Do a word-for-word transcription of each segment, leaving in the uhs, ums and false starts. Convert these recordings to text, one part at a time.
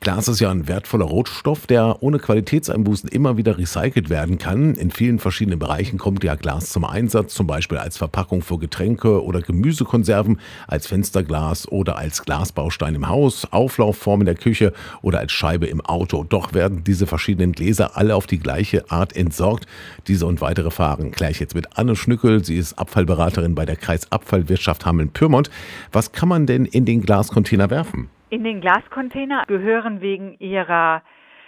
Glas ist ja ein wertvoller Rohstoff, der ohne Qualitätseinbußen immer wieder recycelt werden kann. In vielen verschiedenen Bereichen kommt ja Glas zum Einsatz, zum Beispiel als Verpackung für Getränke oder Gemüsekonserven, als Fensterglas oder als Glasbaustein im Haus, Auflaufform in der Küche oder als Scheibe im Auto. Doch werden diese verschiedenen Gläser alle auf die gleiche Art entsorgt. Diese und weitere Fragen gleich jetzt mit Anne Schnückel. Sie ist Abfallberaterin bei der Kreisabfallwirtschaft Hameln-Pyrmont. Was kann man denn in den Glascontainer werfen? In den Glascontainer gehören wegen ihrer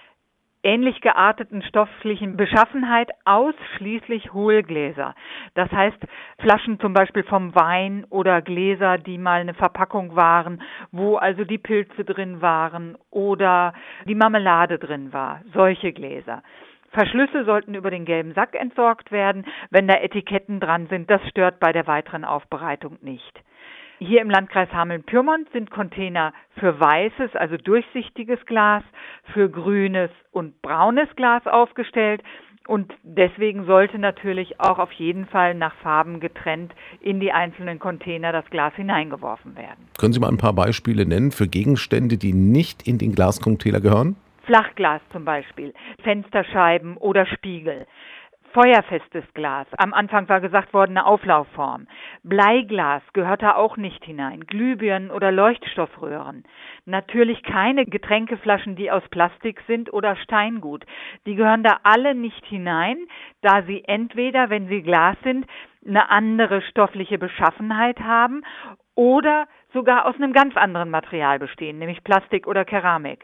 ähnlich gearteten stofflichen Beschaffenheit ausschließlich Hohlgläser. Das heißt Flaschen zum Beispiel vom Wein oder Gläser, die mal eine Verpackung waren, wo also die Pilze drin waren oder die Marmelade drin war. Solche Gläser. Verschlüsse sollten über den gelben Sack entsorgt werden, wenn da Etiketten dran sind. Das stört bei der weiteren Aufbereitung nicht. Hier im Landkreis Hameln-Pyrmont sind Container für weißes, also durchsichtiges Glas, für grünes und braunes Glas aufgestellt. Und deswegen sollte natürlich auch auf jeden Fall nach Farben getrennt in die einzelnen Container das Glas hineingeworfen werden. Können Sie mal ein paar Beispiele nennen für Gegenstände, die nicht in den Glascontainer gehören? Flachglas zum Beispiel, Fensterscheiben oder Spiegel. Feuerfestes Glas. Am Anfang war gesagt worden, eine Auflaufform. Bleiglas gehört da auch nicht hinein. Glühbirnen oder Leuchtstoffröhren. Natürlich keine Getränkeflaschen, die aus Plastik sind oder Steingut. Die gehören da alle nicht hinein, da sie entweder, wenn sie Glas sind, eine andere stoffliche Beschaffenheit haben oder sogar aus einem ganz anderen Material bestehen, nämlich Plastik oder Keramik.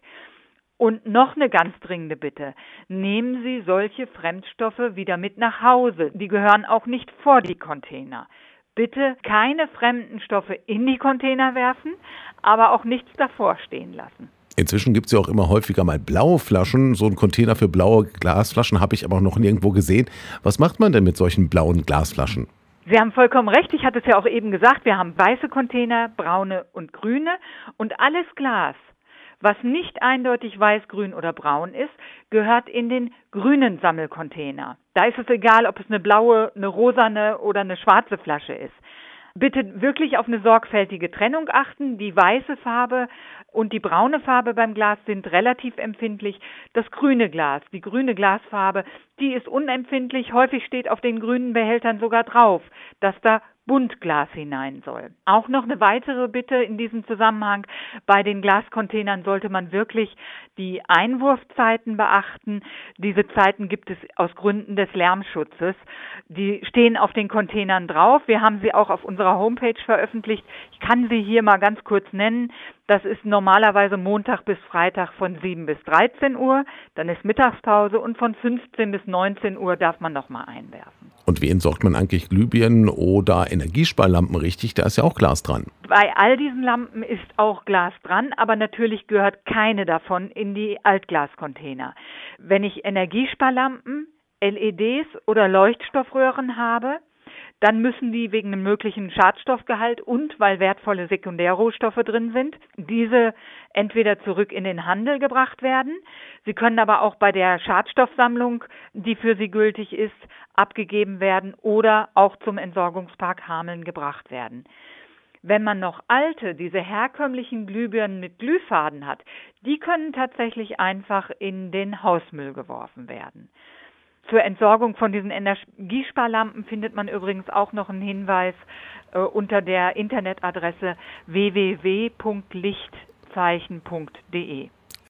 Und noch eine ganz dringende Bitte. Nehmen Sie solche Fremdstoffe wieder mit nach Hause. Die gehören auch nicht vor die Container. Bitte keine fremden Stoffe in die Container werfen, aber auch nichts davor stehen lassen. Inzwischen gibt es ja auch immer häufiger mal blaue Flaschen. So einen Container für blaue Glasflaschen habe ich aber noch nirgendwo gesehen. Was macht man denn mit solchen blauen Glasflaschen? Sie haben vollkommen recht. Ich hatte es ja auch eben gesagt. Wir haben weiße Container, braune und grüne und alles Glas, was nicht eindeutig weiß, grün oder braun ist, gehört in den grünen Sammelcontainer. Da ist es egal, ob es eine blaue, eine rosane oder eine schwarze Flasche ist. Bitte wirklich auf eine sorgfältige Trennung achten. Die weiße Farbe und die braune Farbe beim Glas sind relativ empfindlich. Das grüne Glas, die grüne Glasfarbe, die ist unempfindlich. Häufig steht auf den grünen Behältern sogar drauf, dass da Buntglas hinein soll. Auch noch eine weitere Bitte in diesem Zusammenhang. Bei den Glascontainern sollte man wirklich die Einwurfzeiten beachten. Diese Zeiten gibt es aus Gründen des Lärmschutzes. Die stehen auf den Containern drauf. Wir haben sie auch auf unserer Homepage veröffentlicht. Ich kann sie hier mal ganz kurz nennen. Das ist normalerweise Montag bis Freitag von sieben bis dreizehn Uhr. Dann ist Mittagspause und von fünfzehn bis neunzehn Uhr darf man noch mal einwerfen. Und wie entsorgt man eigentlich Glühbirnen oder Energiesparlampen richtig? Da ist ja auch Glas dran. Bei all diesen Lampen ist auch Glas dran, aber natürlich gehört keine davon in die Altglascontainer. Wenn ich Energiesparlampen, L E Ds oder Leuchtstoffröhren habe, dann müssen die wegen einem möglichen Schadstoffgehalt und weil wertvolle Sekundärrohstoffe drin sind, diese entweder zurück in den Handel gebracht werden. Sie können aber auch bei der Schadstoffsammlung, die für sie gültig ist, abgegeben werden oder auch zum Entsorgungspark Hameln gebracht werden. Wenn man noch alte, diese herkömmlichen Glühbirnen mit Glühfaden hat, die können tatsächlich einfach in den Hausmüll geworfen werden. Zur Entsorgung von diesen Energiesparlampen findet man übrigens auch noch einen Hinweis äh, unter der Internetadresse w w w punkt lichtzeichen punkt de.